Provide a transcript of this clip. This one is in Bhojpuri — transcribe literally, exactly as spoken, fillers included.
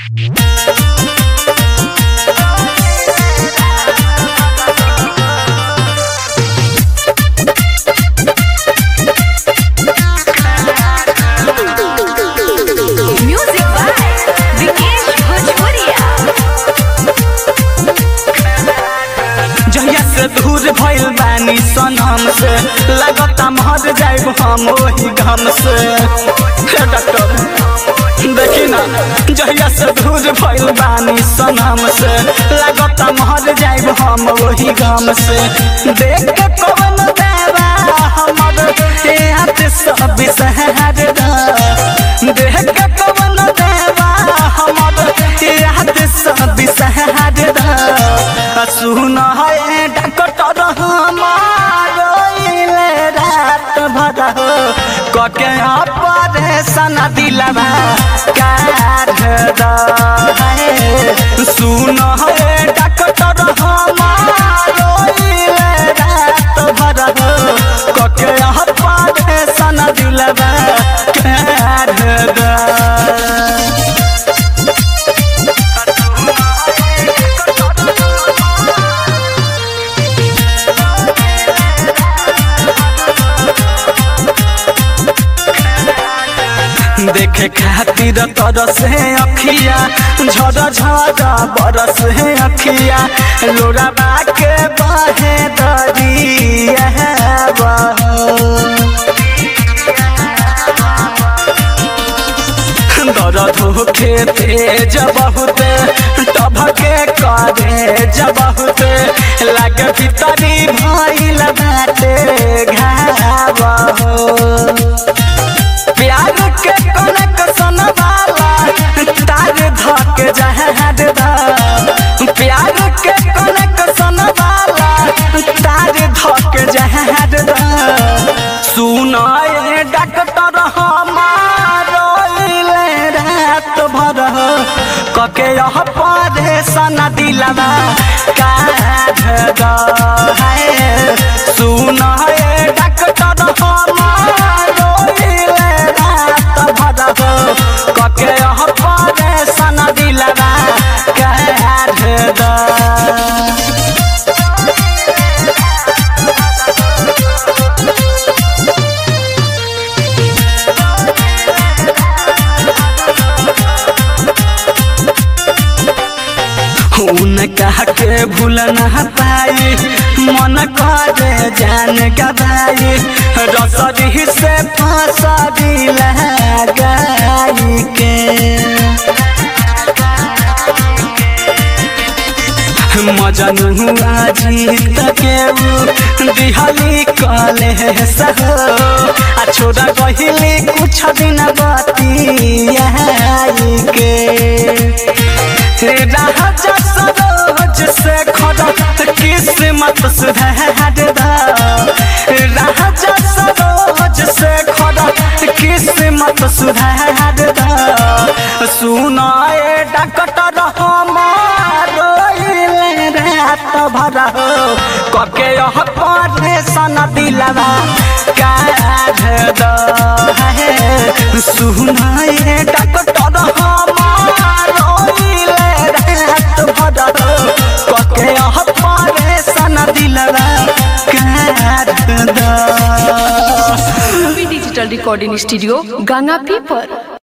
दूर भइल बानी सनम से लगता मर जाइब हम ओही गम से। डॉक्टर देखी ना जहिया से दूर भइल बानी सनम से लगता मर जाइब हम ओही गम से। देख के कौन देवा हमर हाथ सब बिसहर दा, देख के कौन देवा हमर हाथ सब बिसहर दा। सुन है डॉक्टर हमार रात भर कके ऑपरेशन दिलवा कर दे। सुन है डॉक्टर हमार रात भर कके ऑपरेशन दिलवा कर दे। देखे खातिर तरस है अखिया झड़ झड़ बरस है अखिया लोराबा के बहे दरिया दर्द होके तेज बहुत टभके करे बहुत लागे भीतरी भइल बाटे घाव। प्यार के कनेक्शन वाला तार धक जहर दा, प्यार के कनेक्शन वाला तार धक जहर दा। सुन डॉक्टर हमार रात भर कके यह परेशान दिलवा कर दे। सुन डॉक्टर हमार कके परेशान दिलवा कर दे। उनका के भूल न पाई मन करे जान गवाई रसरी से फसरी लगाई के। मजनू अजीत के दिहली कले सहो आ छोड़ा कहली कुछ दिन बतिया के। राजा सरोज से खड़क किस्मत सुधार दा, राजा सरोज से खड़क किस्मत सुधार दा। सुन डॉक्टर हमार रात भर कके यह परेशान दिलवा कर दे। सुन डॉक्टर हमार कके परेशान दिलवा कर दे। डिजिटल रिकॉर्डिंग स्टूडियो गंगा पीपर।